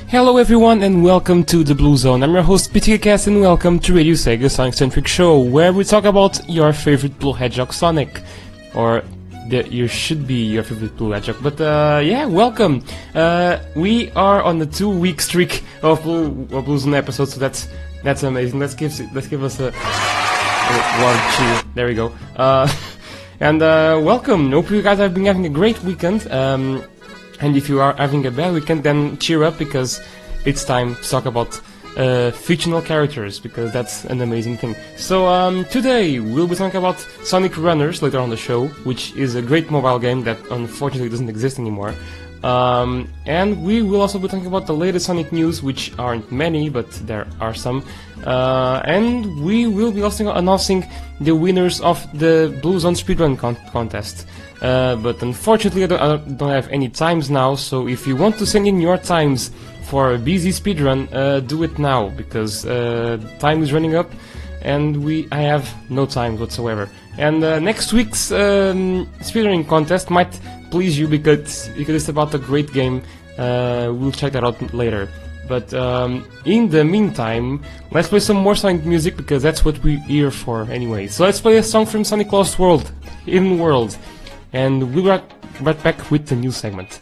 Hello everyone and welcome to the Blue Zone. I'm your host PTKcast and welcome to Radio Sega Sonic-centric show where we talk about your favorite Blue Hedgehog Sonic. Or you should be your favorite Blue Hedgehog. But yeah, welcome. We are on the 2-week streak of Blue Zone episodes, so that's amazing. Let's give us a warm cheer. There we go. And welcome. Hope you guys have been having a great weekend. And if you are having a bad weekend, then cheer up because it's time to talk about fictional characters, because that's an amazing thing. So today we'll be talking about Sonic Runners later on the show, which is a great mobile game that unfortunately doesn't exist anymore. And we will also be talking about the latest Sonic news, which aren't many, but there are some. And we will be also announcing the winners of the Blue Zone Speedrun contest. But unfortunately I don't have any times now, so if you want to send in your times for a busy speedrun, do it now, because time is running up and I have no time whatsoever. And next week's speedrunning contest might please you because it's about a great game. We'll check that out later. But in the meantime, let's play some more Sonic music, because that's what we're here for anyway. So let's play a song from Sonic Lost World, Hidden World. And we'll be right back with the news segment.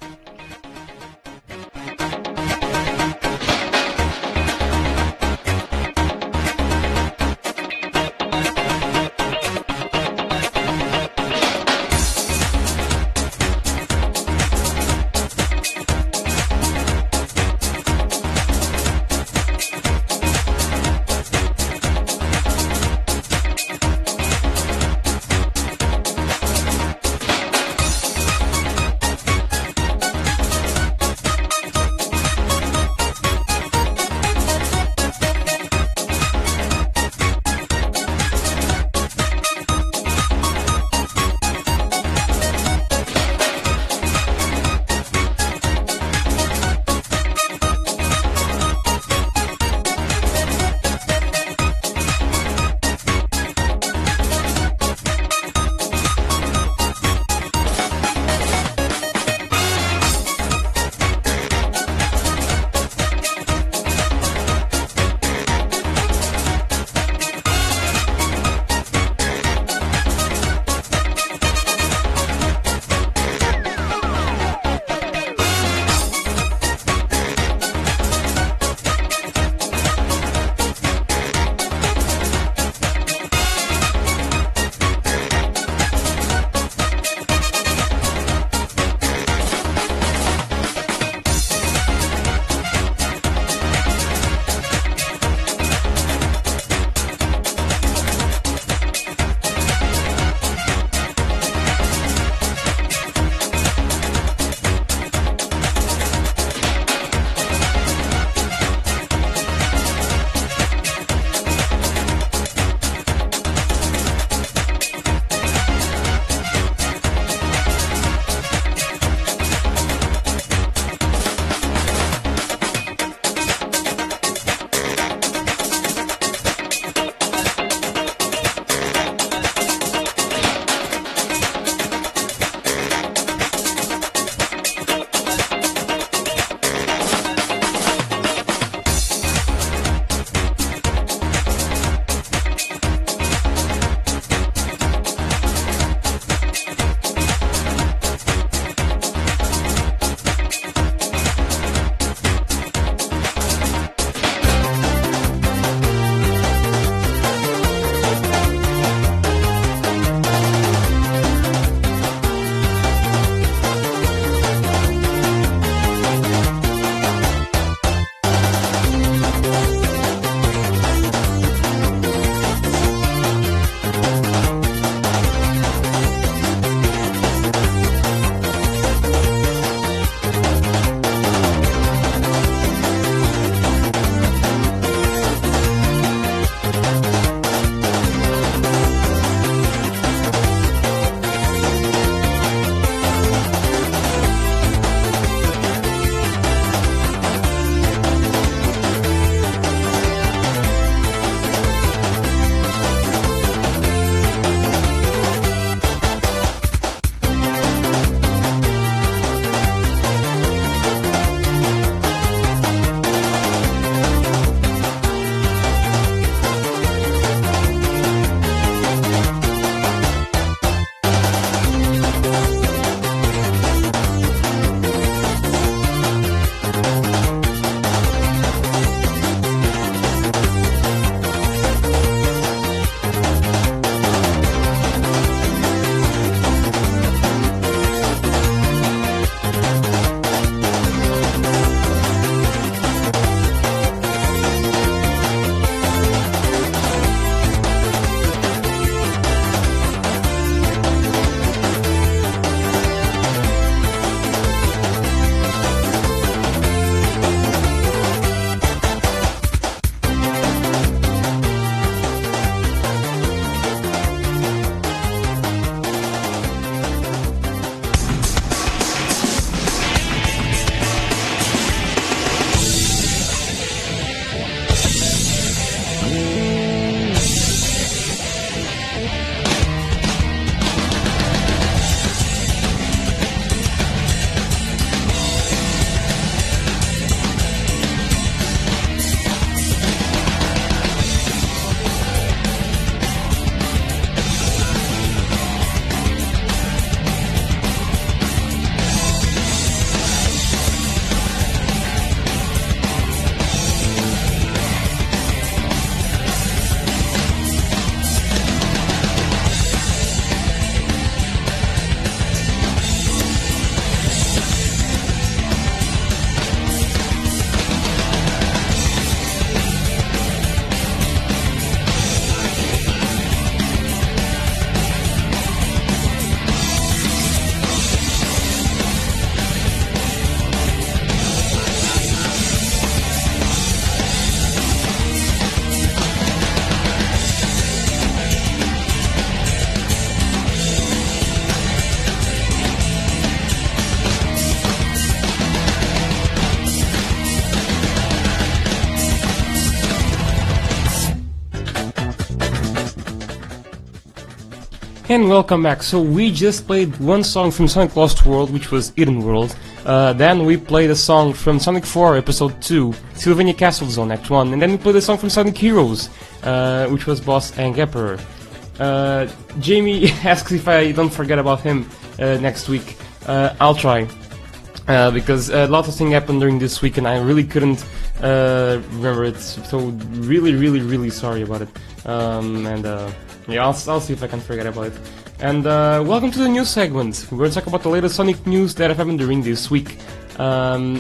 And welcome back. So we just played one song from Sonic Lost World, which was Eden World. Then we played a song from Sonic 4 Episode 2, Sylvania Castle Zone Act 1. And then we played a song from Sonic Heroes, which was Boss and Emperor. Jamie asks if I don't forget about him next week. I'll try. Because a lot of things happened during this week and I really couldn't remember it. So really sorry about it. Yeah, I'll see if I can forget about it. And welcome to the news segment. We're going to talk about the latest Sonic news that have happened during this week. Let's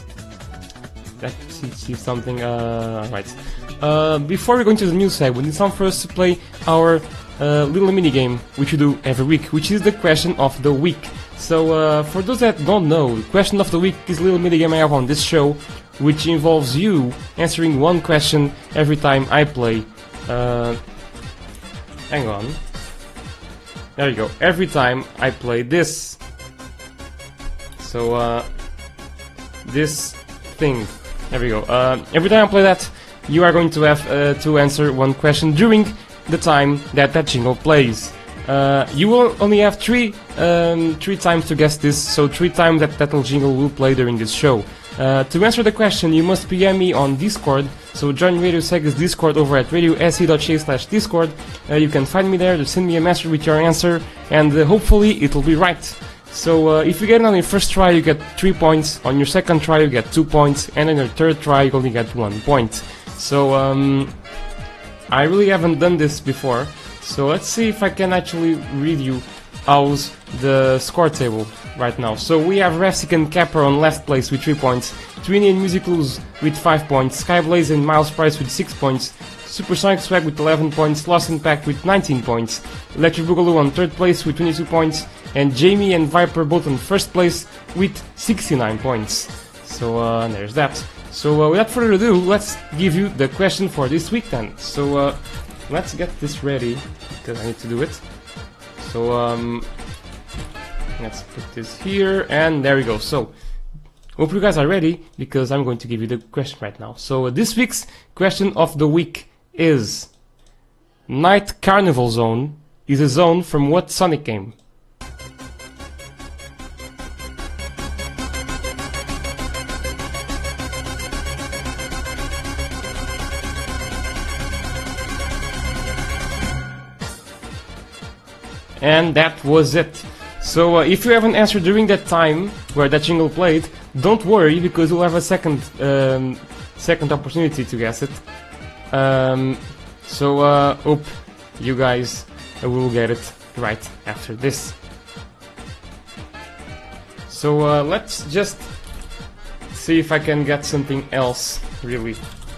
see something. Right. Before we go into the news segment, it's time for us to play our little mini game, which we do every week, which is the question of the week. So for those that don't know, the question of the week is a little mini game I have on this show, which involves you answering one question every time I play. Hang on. There you go. Every time I play this. So, this thing. There we go. Every time I play that, you are going to have to answer one question during the time that jingle plays. You will only have three times to guess this, so 3 times that little jingle will play during this show. To answer the question, you must PM me on Discord, so join Radio Sega's Discord over at radiose.ca/discord. You can find me there, just send me a message with your answer, and hopefully it will be right. So if you get it on your first try, you get 3 points, on your second try you get 2 points, and on your third try you only get 1 point. So I really haven't done this before, so let's see if I can actually read you how's the score table right now. So we have Refsic and Capper on last place with 3 points, Trini and Musicals with 5 points, Skyblaze and Miles Price with 6 points, Supersonic Swag with 11 points, Lost Impact with 19 points, Electric Boogaloo on 3rd place with 22 points, and Jamie and Viper both on 1st place with 69 points. So there's that. So without further ado, let's give you the question for this week then. So let's get this ready, because I need to do it. So let's put this here, and there we go. So hope you guys are ready, because I'm going to give you the question right now. So this week's question of the week is: Night Carnival Zone is a zone from what Sonic game? And that was it. So if you haven't answered during that time where that jingle played, don't worry, because you'll have a second opportunity to guess it. So hope you guys will get it right after this. So let's just see if I can get something else, really.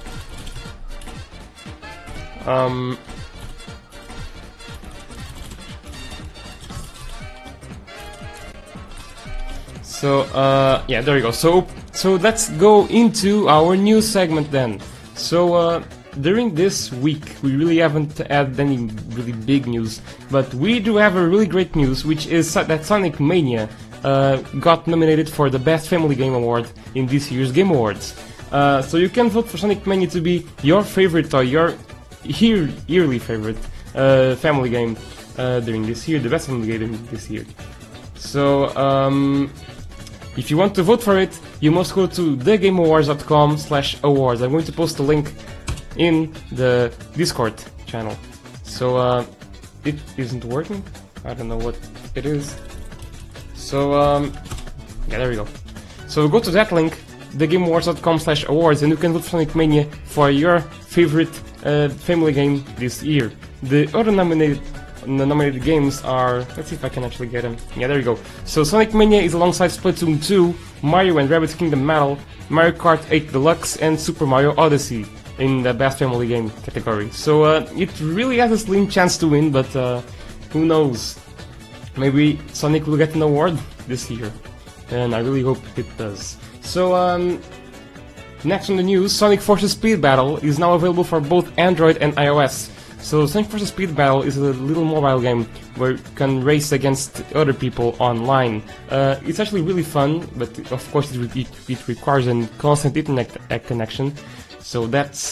So yeah, there we go. So let's go into our news segment then. So during this week we really haven't had any really big news, but we do have a really great news, which is that Sonic Mania got nominated for the Best Family Game Award in this year's Game Awards. So you can vote for Sonic Mania to be your favorite or your yearly favorite family game during this year, the best family game this year. So if you want to vote for it, you must go to thegameawards.com/awards. I'm going to post a link in the Discord channel. So it isn't working. I don't know what it is. So yeah, there we go. So go to that link, thegameawards.com/awards, and you can vote for Sonic Mania for your favorite family game this year. The other nominated games are... let's see if I can actually get them. Yeah, there you go. So Sonic Mania is alongside Splatoon 2, Mario and Rabbids Kingdom Battle, Mario Kart 8 Deluxe, and Super Mario Odyssey in the Best Family Game category. So it really has a slim chance to win, but who knows? Maybe Sonic will get an award this year, and I really hope it does. So next on the news, Sonic Forces Speed Battle is now available for both Android and iOS. So Sonic Forces Speed Battle is a little mobile game where you can race against other people online. It's actually really fun, but of course it requires a constant internet connection. So that's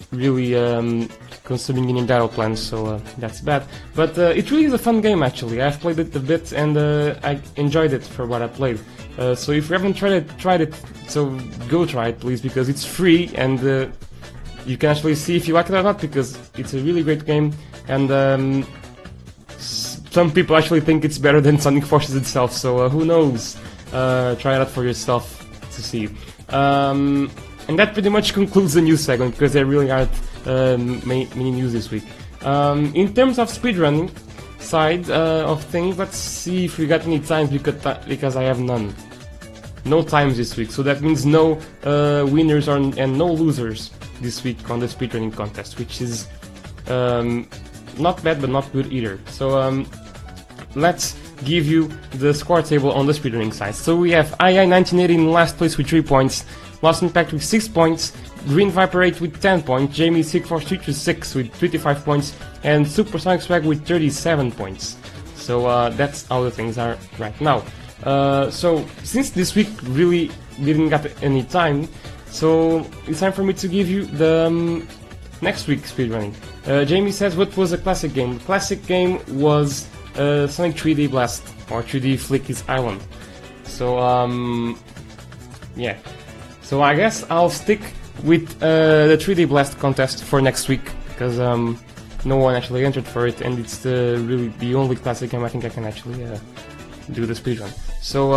really consuming any battle plans, so that's bad. But it really is a fun game actually. I've played it a bit and I enjoyed it for what I played. So if you haven't tried it, so go try it please, because it's free and you can actually see if you like it or not, because it's a really great game, and some people actually think it's better than Sonic Forces itself, so who knows? Try it out for yourself to see. And that pretty much concludes the news segment, because there really aren't many news this week. In terms of speedrunning side of things, let's see if we got any times, because I have none. No times this week, so that means no winners and no losers this week on the speedrunning contest, which is not bad but not good either. So let's give you the score table on the speedrunning side. So we have II1980 in last place with 3 points, Lost Impact with 6 points, Green Viper 8 with 10 points, Jamie Sigforce 6 with 25 points, and Supersonic Swag with 37 points. So that's how the things are right now. So since this week really didn't get any time, so it's time for me to give you the next week's speedrunning. Jamie says, what was a classic game? The classic game was Sonic 3D Blast, or 3D Flicky's Island. So yeah. So I guess I'll stick with the 3D Blast contest for next week, because no one actually entered for it, and it's really the only classic game I think I can actually do the speedrun. So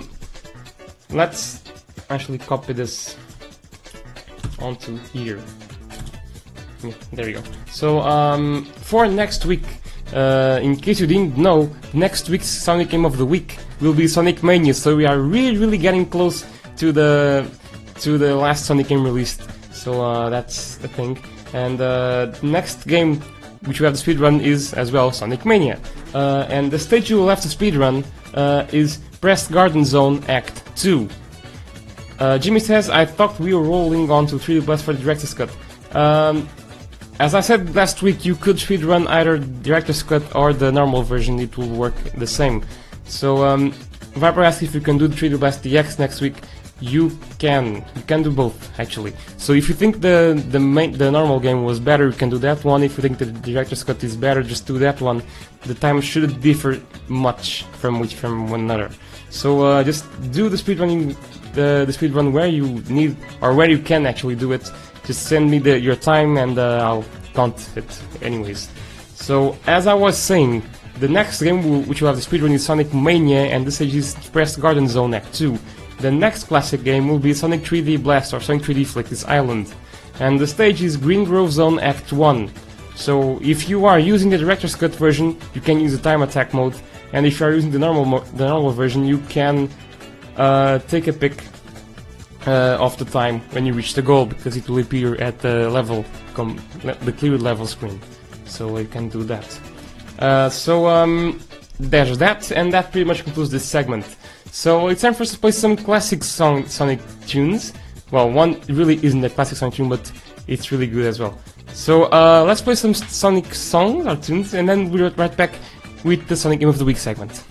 let's actually copy this onto here. Yeah, there we go. So for next week, in case you didn't know, next week's Sonic Game of the Week will be Sonic Mania. So we are really getting close to the last Sonic game released. So that's the thing. And the next game which we have to speedrun is as well Sonic Mania. And the stage you will have to speedrun is Press Garden Zone Act 2. Jimmy says, I thought we were rolling on to 3D Blast for the Director's Cut. As I said last week, you could speedrun either Director's Cut or the normal version, it will work the same. So Viper asked if you can do the 3D Blast DX next week. You can do both actually. So if you think the normal game was better, you can do that one. If you think the Director's Cut is better, just do that one. The time shouldn't differ much from one another. So just do the speedrunning, the speedrun where you need or where you can actually do it. Just send me your time and I'll count it anyways. So as I was saying, the next game which will have the speedrun is Sonic Mania, and this is Press Garden Zone Act 2. The next classic game will be Sonic 3D Blast or Sonic 3D Flicky's Island. And the stage is Green Grove Zone Act 1. So if you are using the Director's Cut version, you can use the time attack mode. And if you are using the normal version, you can take a pic of the time when you reach the goal, because it will appear at the level, the cleared level screen. So you can do that. So there's that, and that pretty much concludes this segment. So it's time for us to play some classic Sonic tunes. Well, one really isn't a classic Sonic tune, but it's really good as well. So let's play some Sonic songs or tunes, and then we'll be right back with the Sonic Game of the Week segment.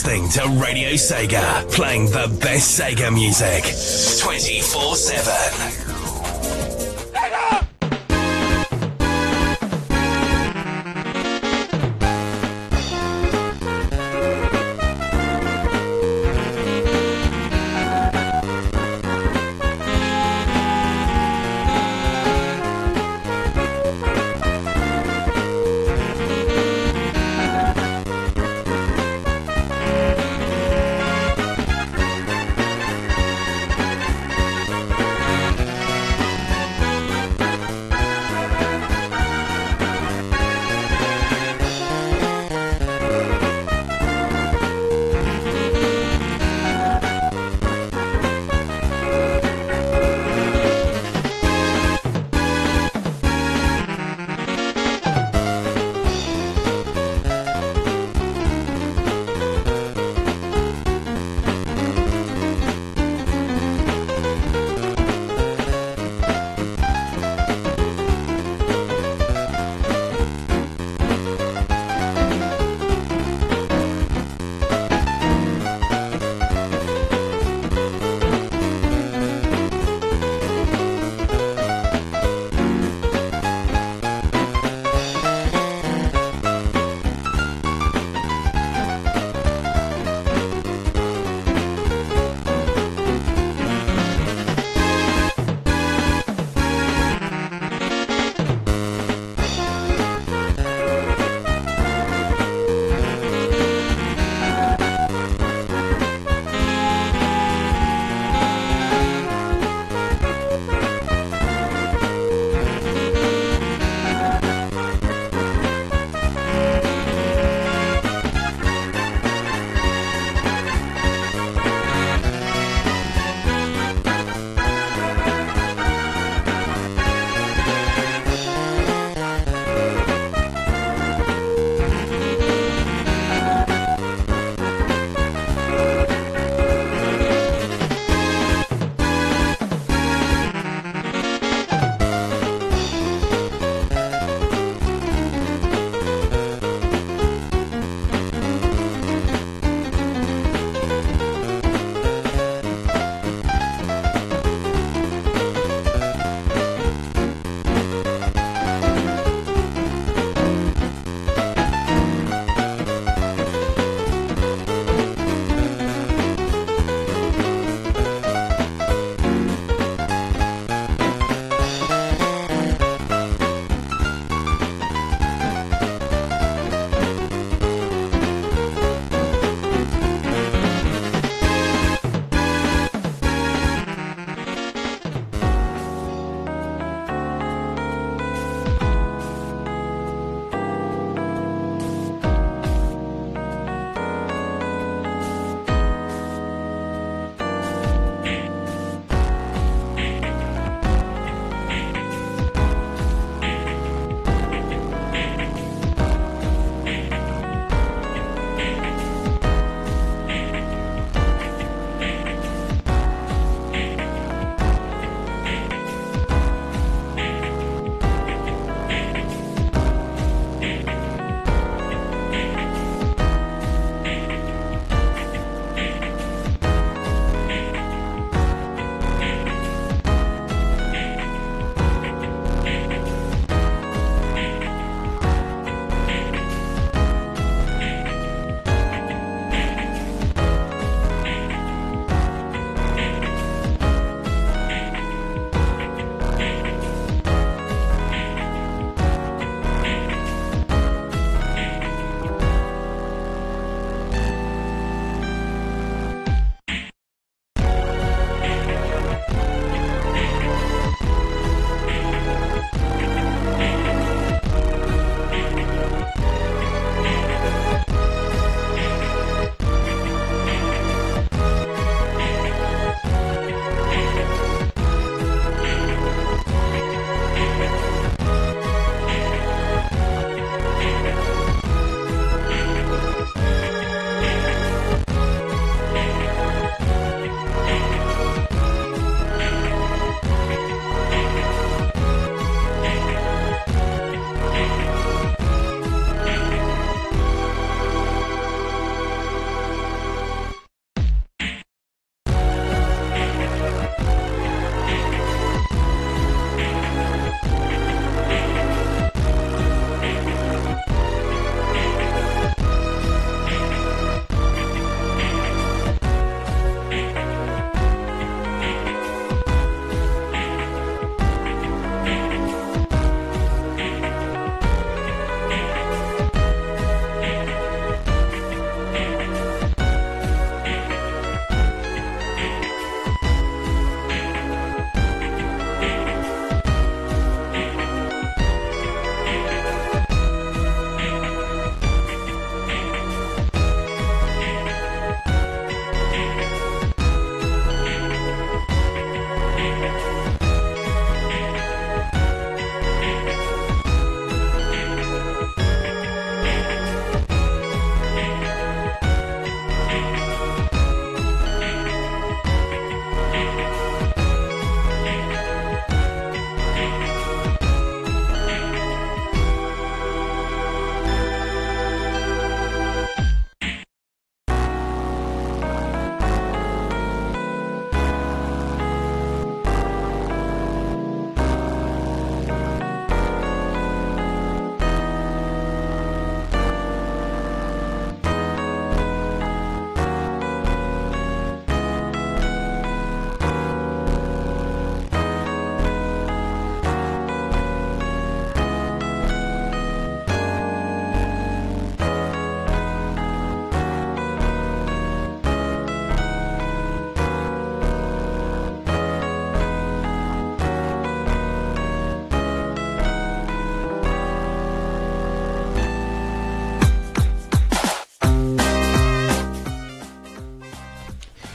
listening to Radio Sega, playing the best Sega music 24/7.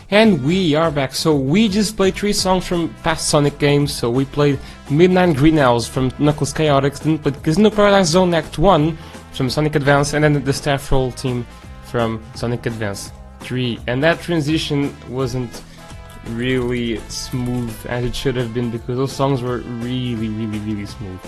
And we are back. So we just played 3 songs from past Sonic games. So we played Midnight Greenhouse from Knuckles Chaotix, then played Casino Paradise Zone Act 1 from Sonic Advance, and then the Staff Roll team from Sonic Advance 3. And that transition wasn't really smooth as it should have been, because those songs were really smooth.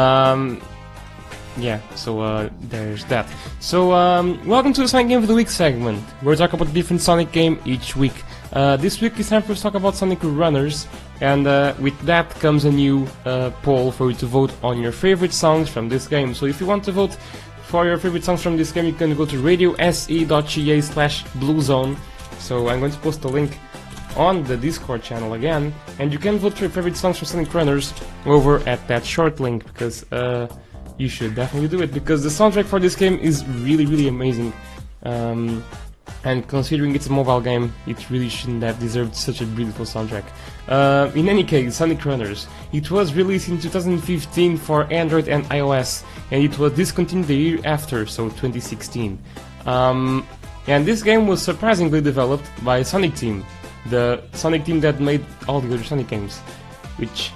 Yeah, so there's that. So welcome to the Sonic Game of the Week segment, where we talk about a different Sonic game each week. This week it's time for us to talk about Sonic Runners, and with that comes a new poll for you to vote on your favorite songs from this game. So if you want to vote for your favorite songs from this game, you can go to radiose.ga/bluezone. So I'm going to post a link on the Discord channel again, and you can vote for your favorite songs from Sonic Runners over at that short link, because you should definitely do it, because the soundtrack for this game is really amazing. And considering it's a mobile game, it really shouldn't have deserved such a beautiful soundtrack. In any case, Sonic Runners. It was released in 2015 for Android and iOS, and it was discontinued the year after, so 2016. And this game was surprisingly developed by Sonic Team, the Sonic team that made all the other Sonic games, which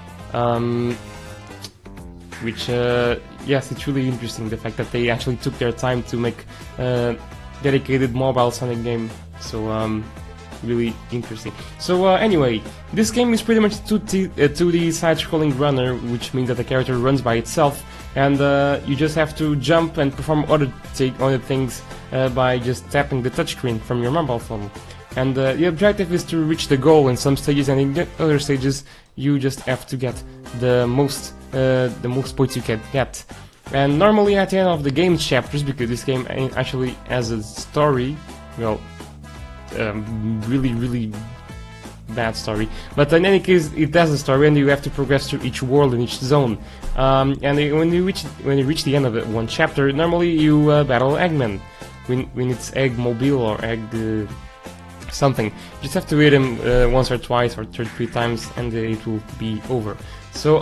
yes, it's really interesting, the fact that they actually took their time to make dedicated mobile Sonic game. So really interesting. So anyway, this game is pretty much a 2D side-scrolling runner, which means that the character runs by itself, and you just have to jump and perform other things by just tapping the touchscreen from your mobile phone. And the objective is to reach the goal in some stages, and in other stages you just have to get the most points you can get. And normally at the end of the game chapters, because this game actually has a story, well, really bad story, but in any case it has a story, and you have to progress through each world and each zone. And when you reach the end of one chapter, normally you battle Eggman when it's Eggmobile or Egg something. You just have to hit him once or twice or 3 times, and it will be over. So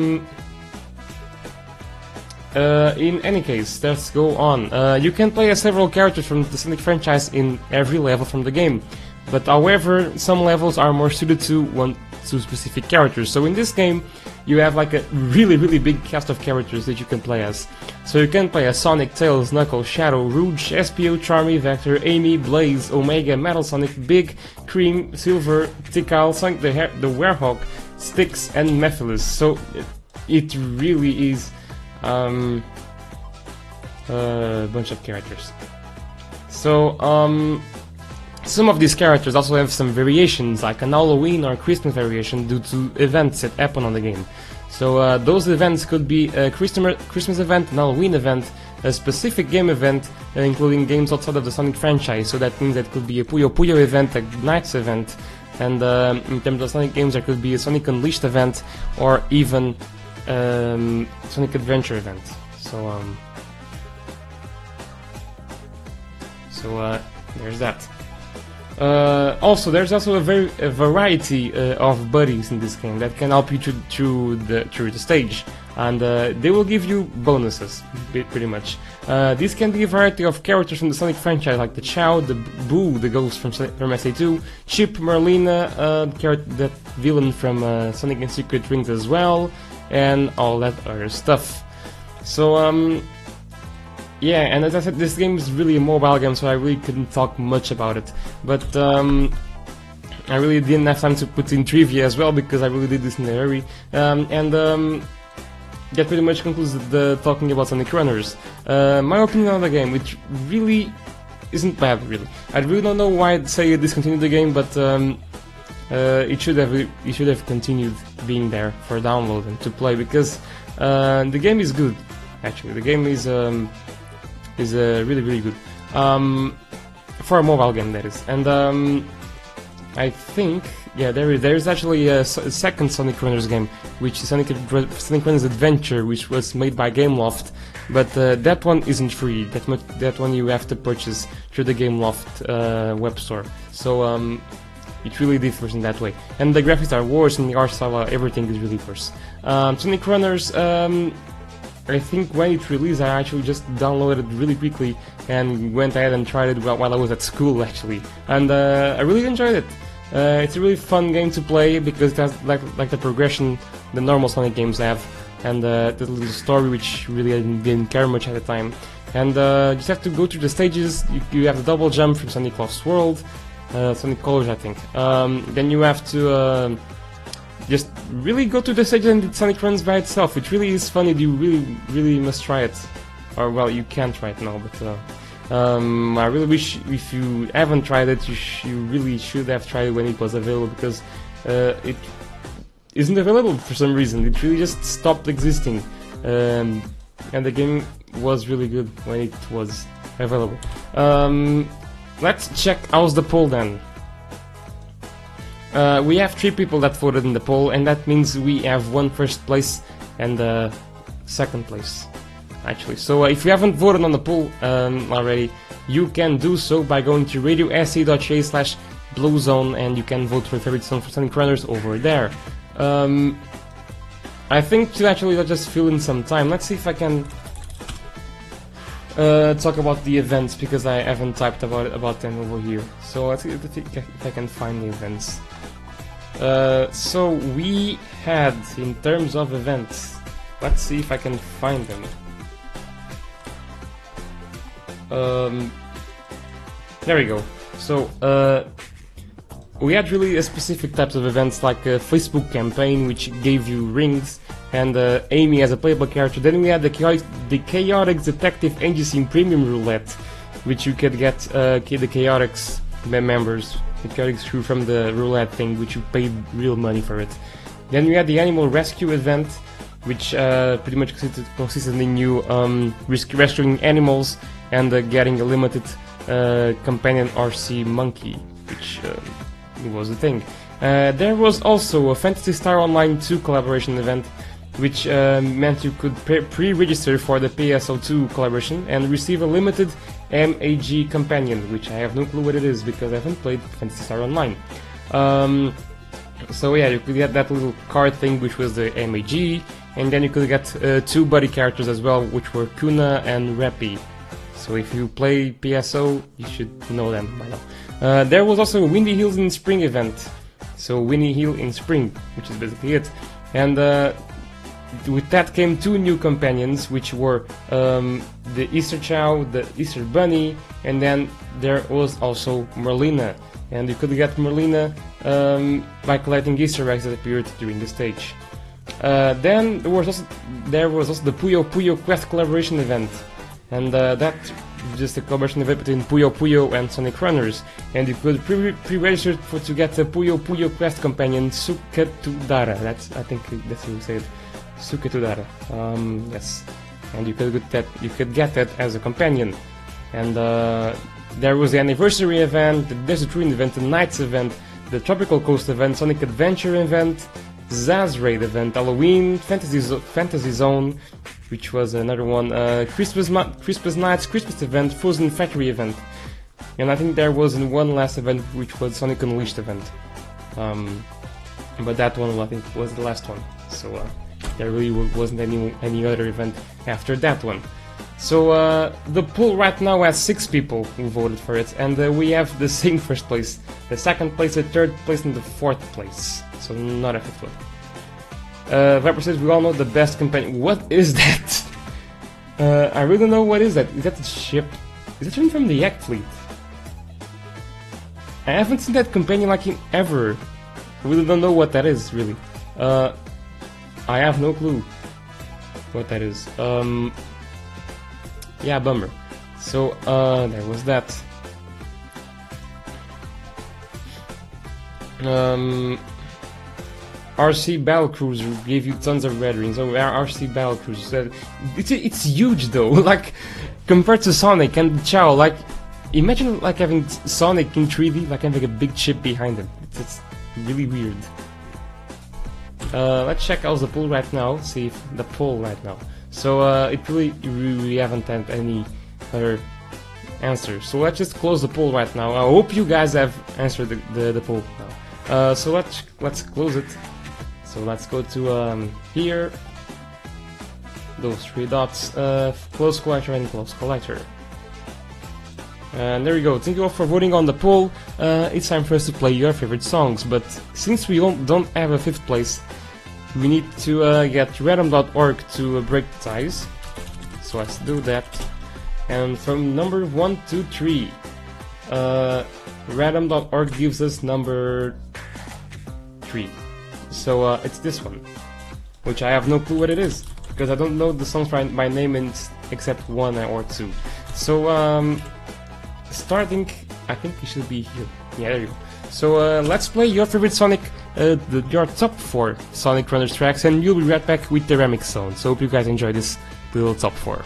in any case, let's go on. You can play as several characters from the Sonic franchise in every level from the game, but however, some levels are more suited to specific characters. So in this game, you have like a really big cast of characters that you can play as. So you can play as Sonic, Tails, Knuckles, Shadow, Rouge, Espio, Charmy, Vector, Amy, Blaze, Omega, Metal Sonic, Big, Cream, Silver, Tikal, Sonic the Werehog, Styx, and Mephiles. So it really is a bunch of characters. So some of these characters also have some variations, like an Halloween or Christmas variation due to events that happen on the game. So those events could be a Christmas event, an Halloween event, a specific game event, including games outside of the Sonic franchise. So that means that it could be a Puyo Puyo event, a Nights event, and in terms of Sonic games there could be a Sonic Unleashed event, or even Sonic Adventure event. So there's that. Also, there's also a variety of buddies in this game that can help you through the stage, and they will give you bonuses, pretty much. This can be a variety of characters from the Sonic franchise, like the Chow, the Boo, the ghost from SA2, Chip, Merlina, that villain from Sonic and Secret Rings as well, and all that other stuff. So yeah, and as I said, this game is really a mobile game, so I really couldn't talk much about it. But I really didn't have time to put in trivia as well, because I really did this in a hurry. That pretty much concludes the talking about Sonic Runners. My opinion on the game, which really isn't bad, really. I really don't know why I'd say discontinued the game, but it should have continued being there for download and to play, because the game is good. Actually, the game is really good for a mobile game, that is. And I think, yeah, there is actually a second Sonic Runners game, which is Sonic Runners Adventure, which was made by Gameloft, but that one isn't free. That one you have to purchase through the Gameloft web store. So it really differs in that way. And the graphics are worse, and the art style, everything is really worse. Sonic Runners, I think when it released, I actually just downloaded it really quickly and went ahead and tried it while I was at school, actually. And I really enjoyed it. It's a really fun game to play because it has like the progression the normal Sonic games have, and the little story which really didn't care much at the time. And you just have to go through the stages. You have the double jump from Sonic Lost World, Sonic Colors, I think. Then you have to just really go through the stages, and Sonic runs by itself, which really is fun. You really must try it. Or well, you can try it now, but I really wish if you haven't tried it, you really should have tried it when it was available, because it isn't available for some reason. It really just stopped existing, and the game was really good when it was available. Let's check how's the poll then. We have 3 people that voted in the poll, and that means we have 1 first place and 2nd place, actually. So if you haven't voted on the poll already, you can do so by going to radiose.ca/bluezone, and you can vote for your favorite song for Sonic Runners over there. I think to actually just fill in some time, let's see if I can talk about the events, because I haven't typed about them over here. So let's see if I can find the events. So we had, in terms of events, let's see if I can find them. There we go. So we had really a specific types of events, like a Facebook campaign which gave you rings and Amy as a playable character. Then we had the Chaotix Detective Agency Premium Roulette, which you could get the Chaotix members, the Chaotix crew from the roulette thing, which you paid real money for it. Then we had the Animal Rescue event, which pretty much consisted in you rescuing animals and getting a limited companion RC monkey, which was a thing. There was also a Phantasy Star Online 2 collaboration event, which meant you could pre-register for the PSO2 collaboration and receive a limited MAG companion, which I have no clue what it is because I haven't played Phantasy Star Online. So yeah, you could get that little card thing, which was the MAG, and then you could get 2 buddy characters as well, which were Kuna and Rappy. So if you play PSO, you should know them by now. There was also a Windy Hills in Spring event. So Windy Hill in Spring, which is basically it. And with that came 2 new companions, which were the Easter Chow, the Easter Bunny, and then there was also Merlina. And you could get Merlina by collecting Easter eggs that appeared during the stage. Then there was also the Puyo Puyo Quest collaboration event, and that just a collaboration event between Puyo Puyo and Sonic Runners, and you could pre-register to get the Puyo Puyo Quest companion Suketudara. I think that's how you say it, Suketudara. Yes, and you could get that as a companion. And there was the anniversary event, the Desert Ruin event, the Nights event, the Tropical Coast event, Sonic Adventure event, Zaz Raid event, Halloween, Fantasy Zone, which was another one, Christmas Nights, Christmas event, Frozen Factory event, and I think there was one last event, which was Sonic Unleashed event, but that one I think was the last one, so there really wasn't any other event after that one. So the poll right now has 6 people who voted for it, and we have the same first place, the 2nd place, the 3rd place, and the 4th place. So not a 5th one. Viper says we all know the best companion. What is that? I really don't know what is that. Is that the ship? Is it from the Yak Fleet? I haven't seen that companion like in ever. I really don't know what that is, really. I have no clue what that is. Yeah, bummer. So, there was that. RC Battle Cruiser gave you tons of red rings. Oh, RC Battle Cruiser. It's huge though, like, compared to Sonic and Chow, like, imagine like having Sonic in 3D, like having a big chip behind him. It's really weird. Let's check out the poll right now, see if the poll right now. So we haven't had any other answers. So let's just close the poll right now. I hope you guys have answered the poll now. So let's close it. So let's go to here. Those 3 dots. Close collector and close collector. And there you go. Thank you all for voting on the poll. It's time for us to play your favorite songs, but since we don't have a 5th place, we need to get random.org to break the ties. So let's do that. And from number 1 to 3, random.org gives us number 3. So it's this one, which I have no clue what it is, because I don't know the songs by name except 1 or 2. So starting, I think it should be here. Yeah, there you go. So let's play your favorite Sonic, your top 4 Sonic Runners tracks, and we'll be right back with the remix zone. So hope you guys enjoy this little top 4.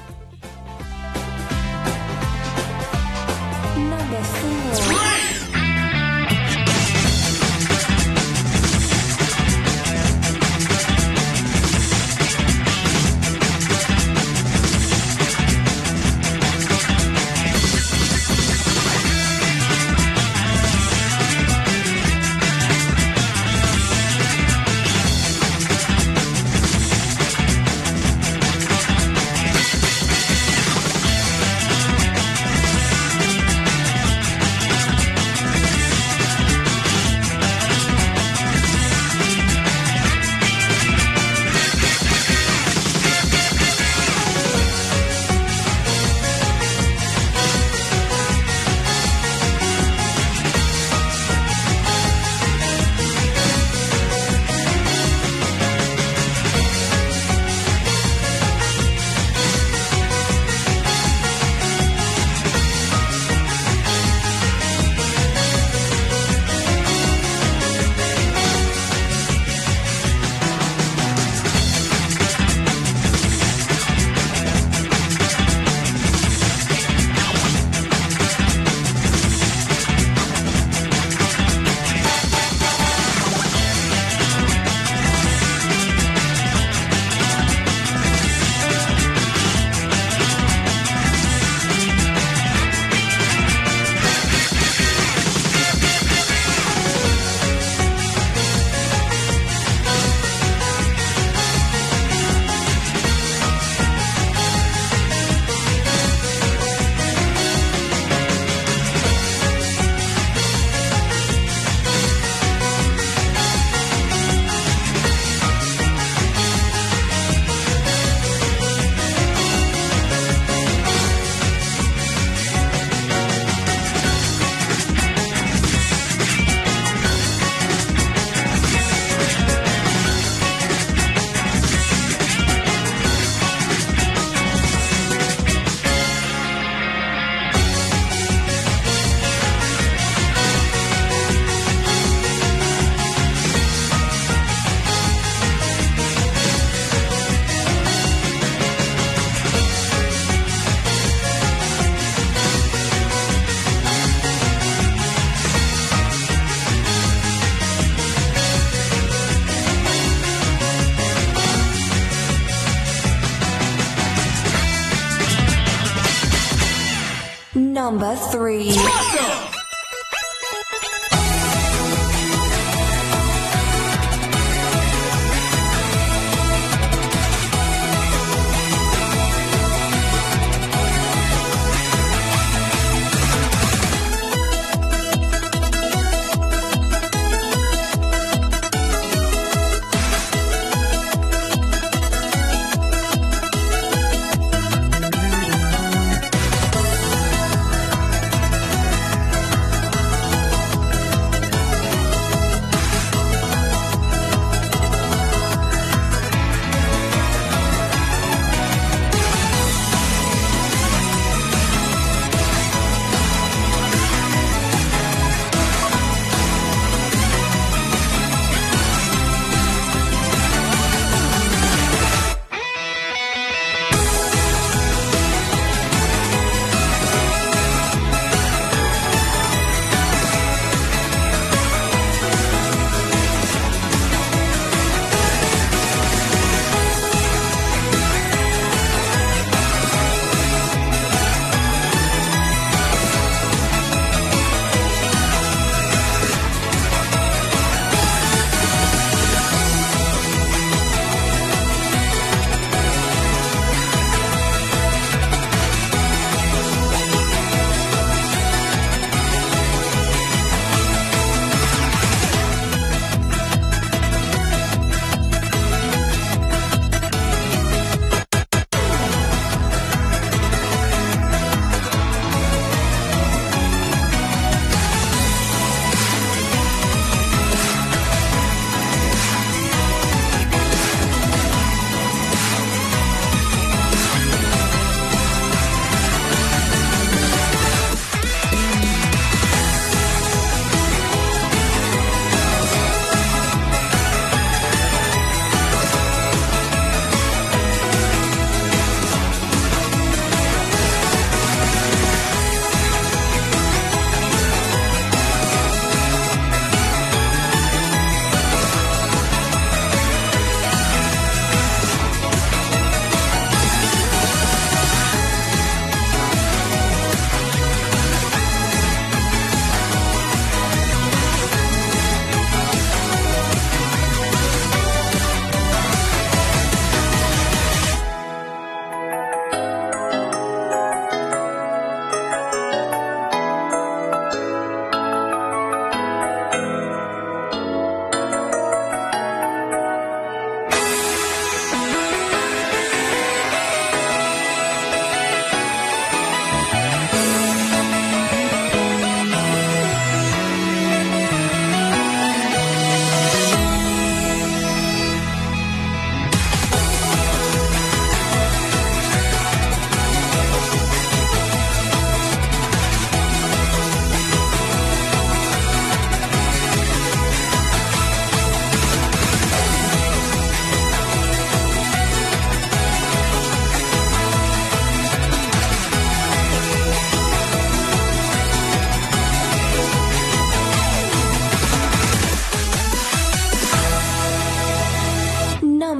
Number 3.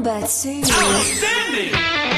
number 2. Outstanding!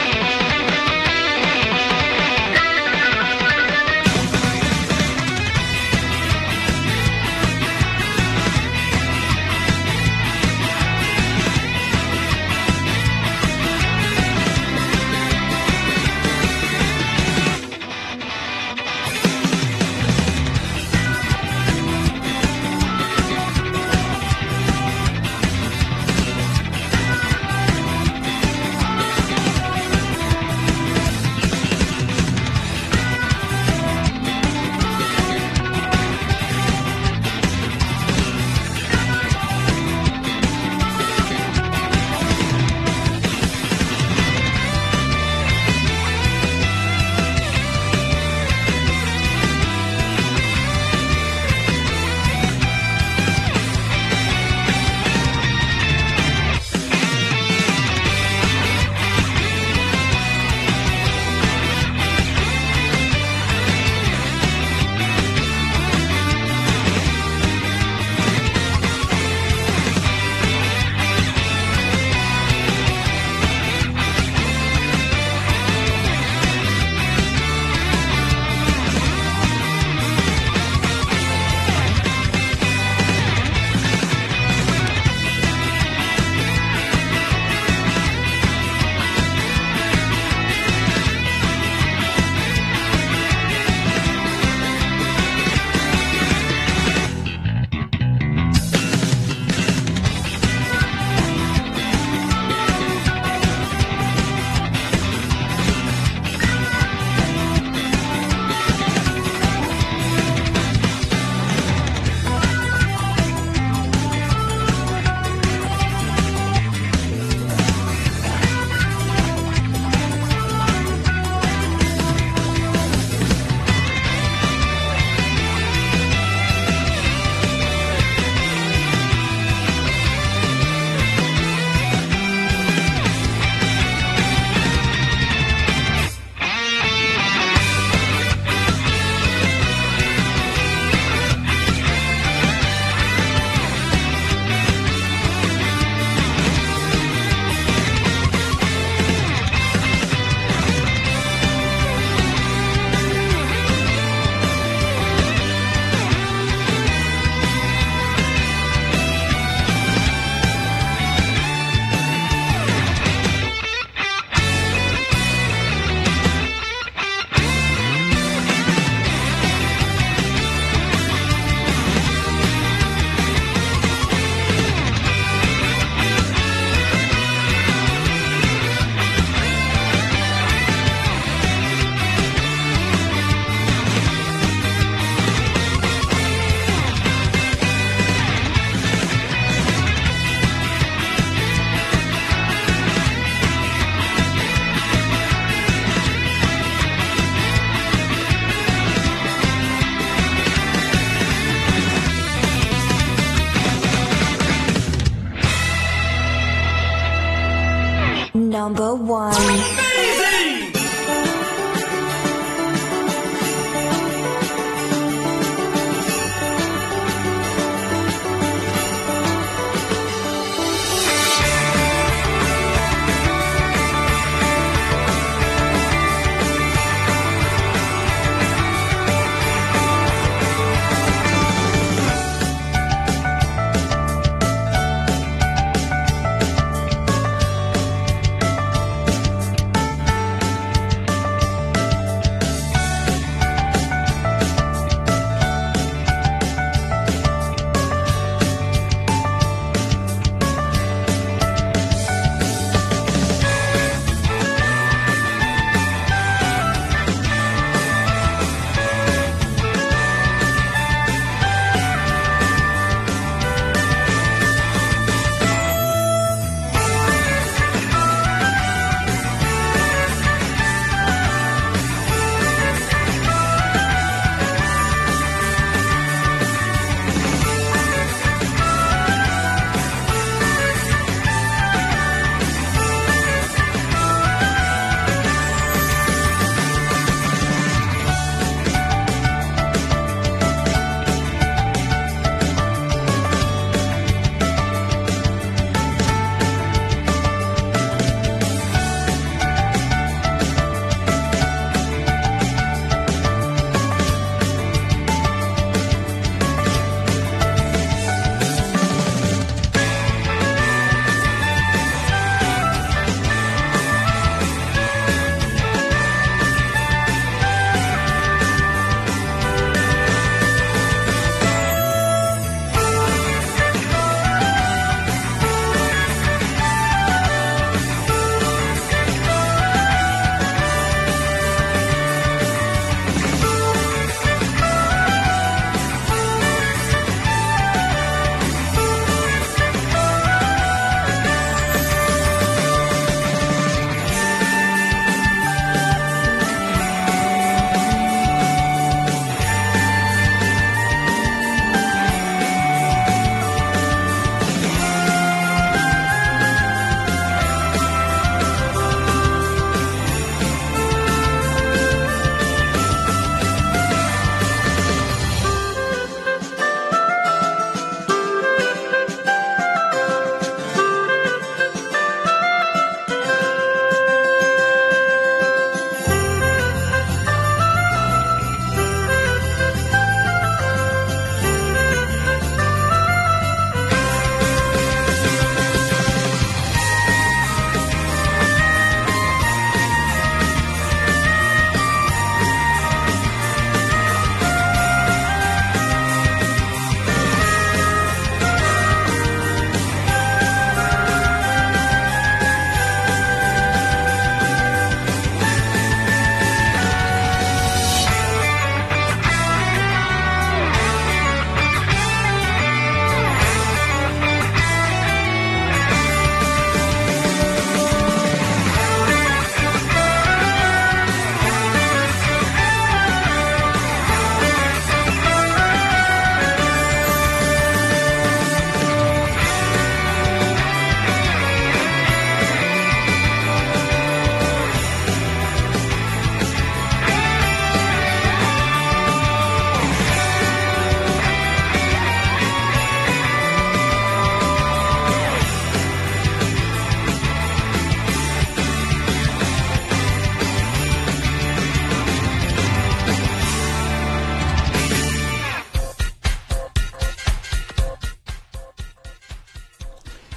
Number 1. Amazing!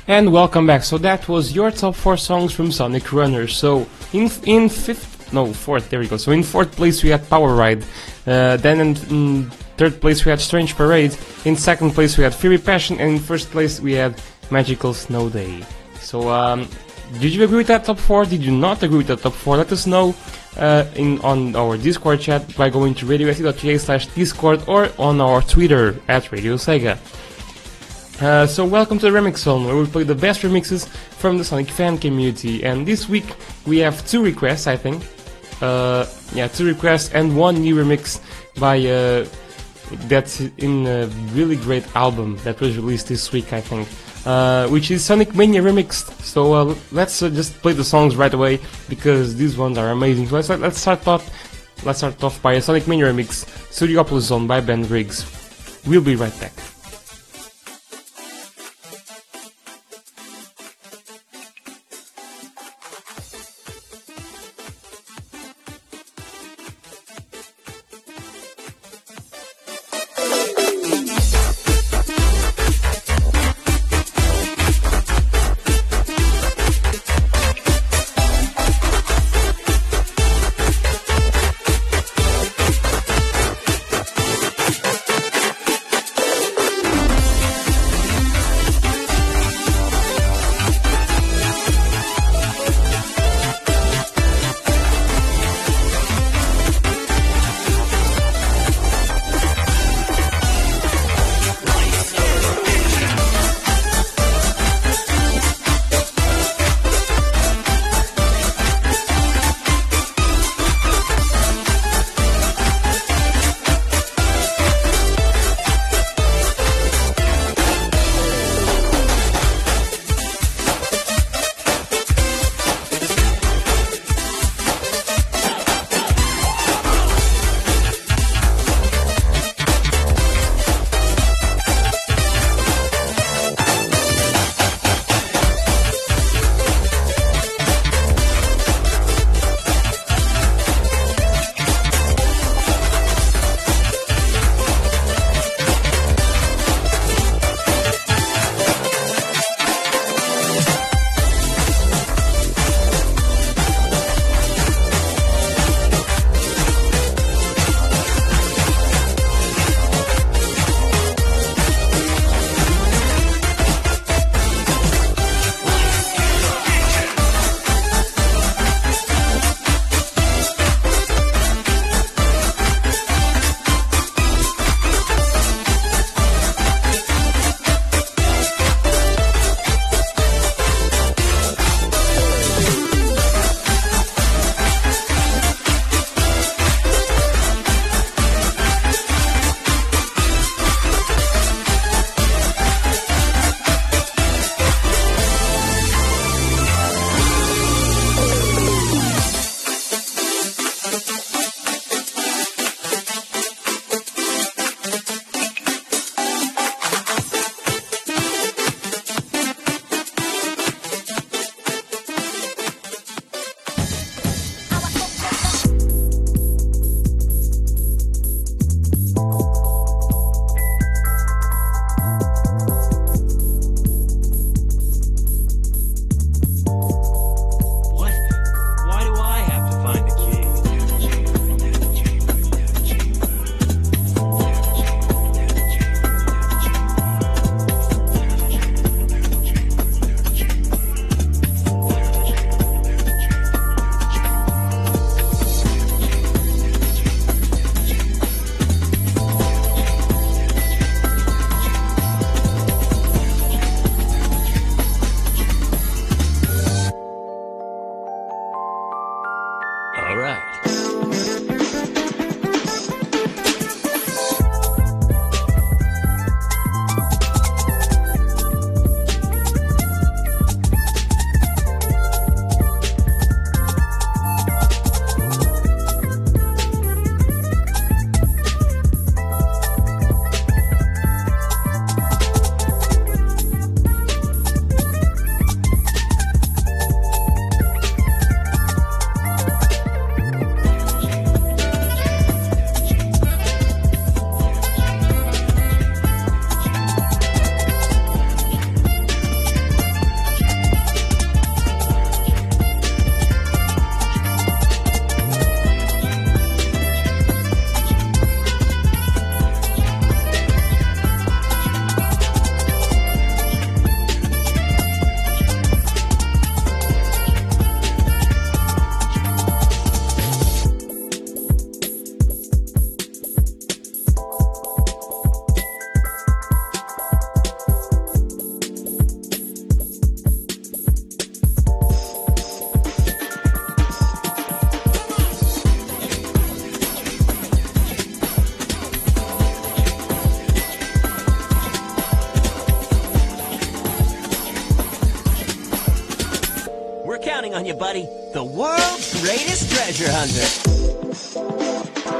And welcome back. So that was your top 4 songs from Sonic Runners. So in fourth, there we go. So in 4th place we had Power Ride. Then in 3rd place we had Strange Parade. In 2nd place we had Fury Passion. And in 1st place we had Magical Snow Day. So did you agree with that top 4? Did you not agree with that top 4? Let us know on our Discord chat by going to radiosega.ca/discord or on our Twitter @Radio Sega. So welcome to the Remix Zone, where we play the best remixes from the Sonic fan community. And this week we have 2 requests, I think. 2 requests and 1 new remix by that's in a really great album that was released this week, I think. Which is Sonic Mania Remixed. So let's just play the songs right away because these ones are amazing. So let's start off by a Sonic Mania Remix, Studiopolis Zone by Ben Briggs. We'll be right back. counting on you, buddy. The world's greatest treasure hunter.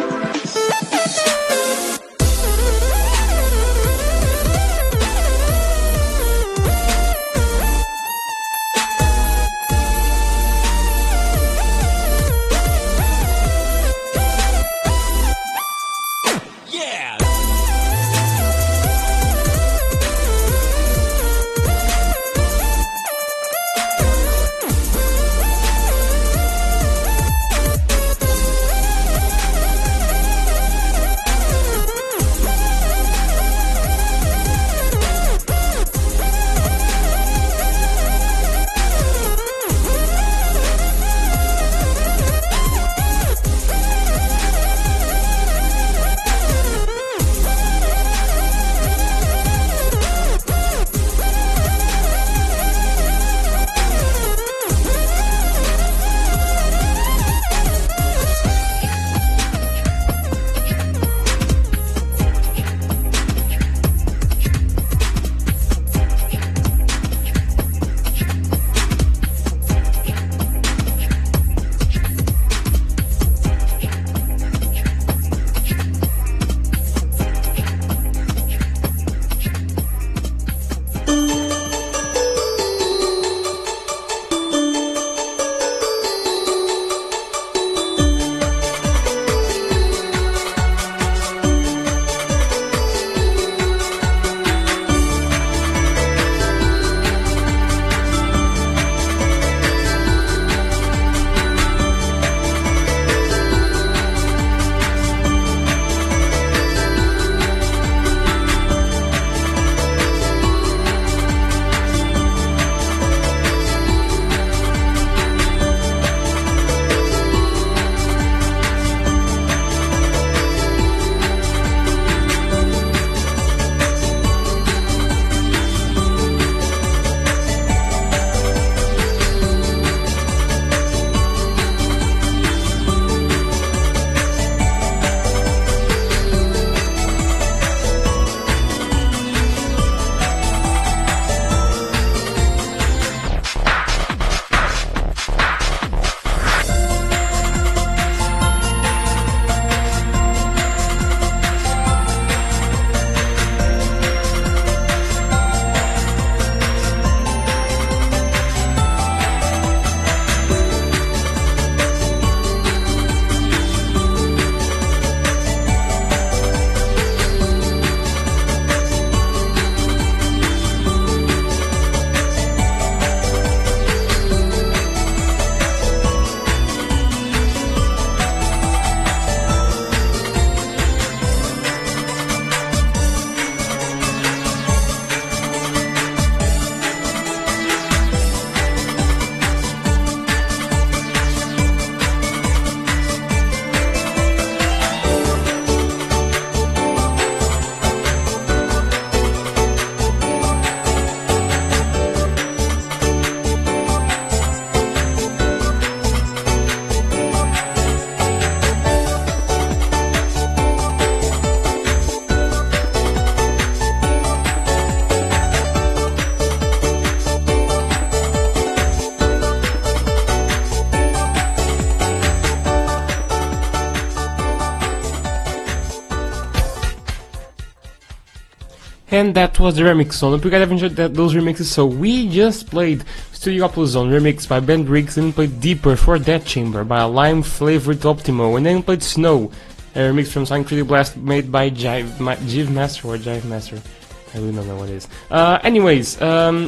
And that was the remix song. Hope you guys have enjoyed those remixes. So we just played Studio Apple Zone remix by Ben Briggs, and played Deeper for Death Chamber by a Lime Flavored Optimo, and then played Snow, a remix from Sonic 3D Blast made by Jive Master or Jive Master. I really don't know what it is. Anyways,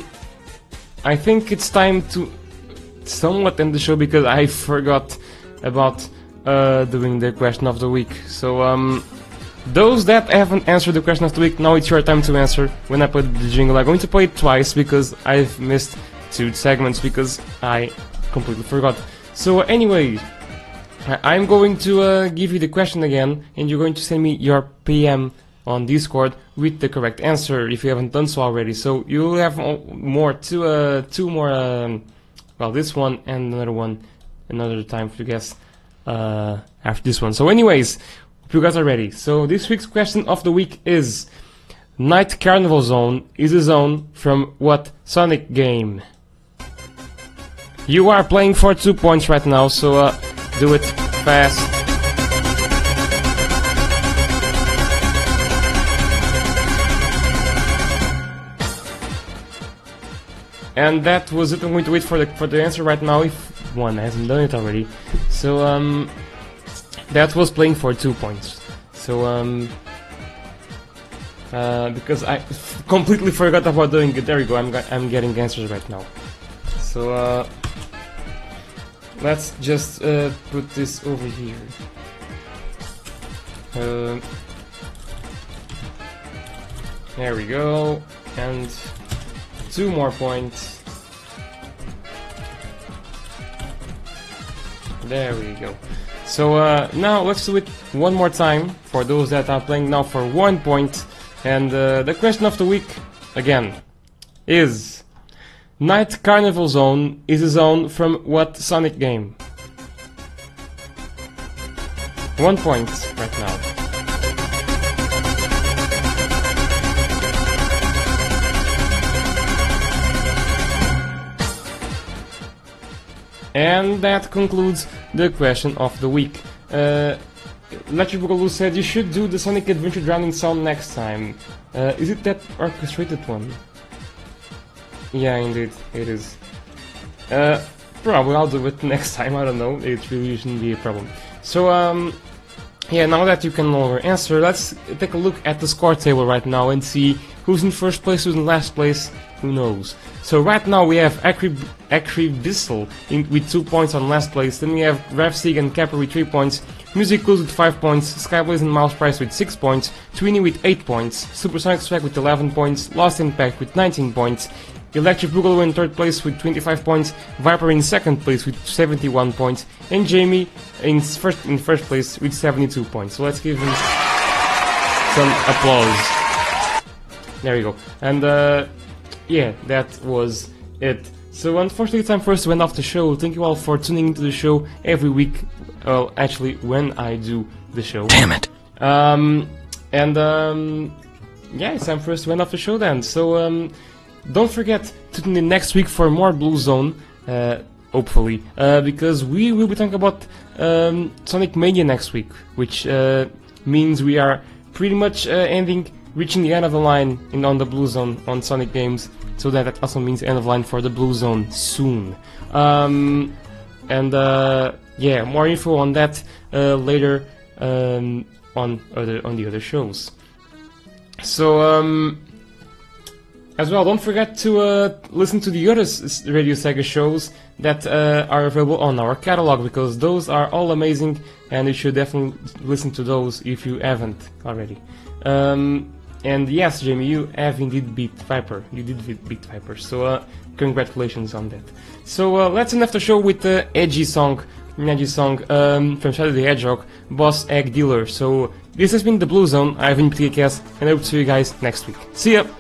I think it's time to somewhat end the show because I forgot about doing the question of the week. So those that haven't answered the question of the week, now it's your time to answer. When I put the jingle, I'm going to play it twice because I've missed 2 segments because I completely forgot. So anyway, I'm going to give you the question again, and you're going to send me your PM on Discord with the correct answer if you haven't done so already. So you'll have two more, well, this one and another one another time to guess after this one. So anyways, hope you guys are ready. So this week's question of the week is: Night Carnival Zone is a zone from what Sonic game? You are playing for 2 points right now, so do it fast. And that was it. I'm going to wait for the answer right now if one hasn't done it already. So that was playing for 2 points. So because I completely forgot about doing it. There we go. I'm getting answers right now. So let's just put this over here. There we go. And 2 more points. There we go. So now let's do it one more time for those that are playing now for 1 point. And the question of the week, again, is Night Carnival Zone is a zone from what Sonic game? 1 point right now. And that concludes the question of the week. Electric Boogaloo said you should do the Sonic Adventure drowning sound next time. Is it that orchestrated one? Yeah, indeed, it is. Probably I'll do it next time, I don't know, it really shouldn't be a problem. So, yeah, now that you can no longer answer, let's take a look at the score table right now and see who's in first place, who's in last place, who knows. So right now we have Acribissal with 2 points on last place, then we have Ravsig and Capper with 3 points, Music Clues with 5 points, Skyblaze and Mouse Price with 6 points, Tweenie with 8 points, Supersonic Swag with 11 points, Lost Impact with 19 points, Electric Boogaloo in third place with 25 points, Viper in second place with 71 points, and Jamie in first place with 72 points. So let's give him some applause. There we go. And yeah, that was it. So unfortunately it's time for us to end off the show. Thank you all for tuning into the show every week. Well, actually, when I do the show. Damn it. Yeah, it's time for us to end off the show then. So don't forget to tune in next week for more Blue Zone, hopefully, because we will be talking about Sonic Mania next week, which means we are pretty much reaching the end of the line on the Blue Zone on Sonic games, so that also means end of line for the Blue Zone soon. Yeah, more info on that later on the other shows. So as well, don't forget to listen to the other Radio Sega shows that are available on our catalog, because those are all amazing and you should definitely listen to those if you haven't already. And yes, Jamie, you have indeed beat Viper. You did beat Viper, so congratulations on that. So let's end off the show with the edgy song from Shadow the Hedgehog, Boss Egg Dealer. So this has been the Blue Zone. I've been PTKS, and I hope to see you guys next week. See ya!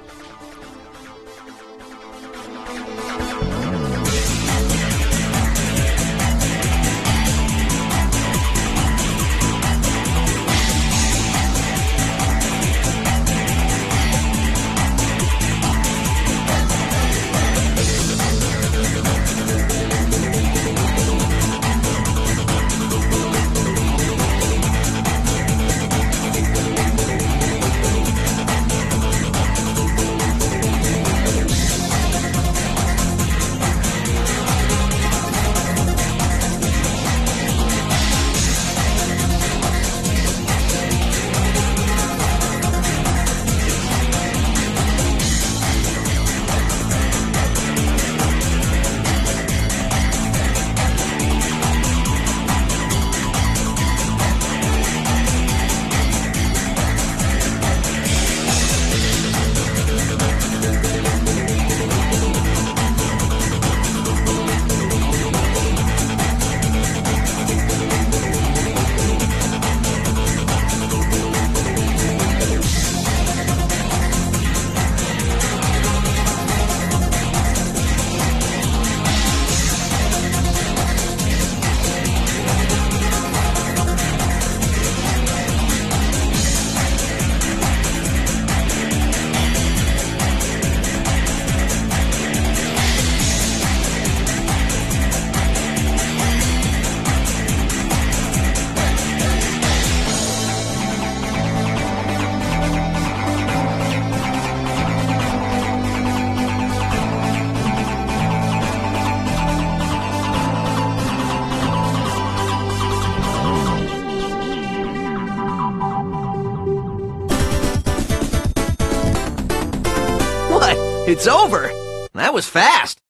It's over! That was fast!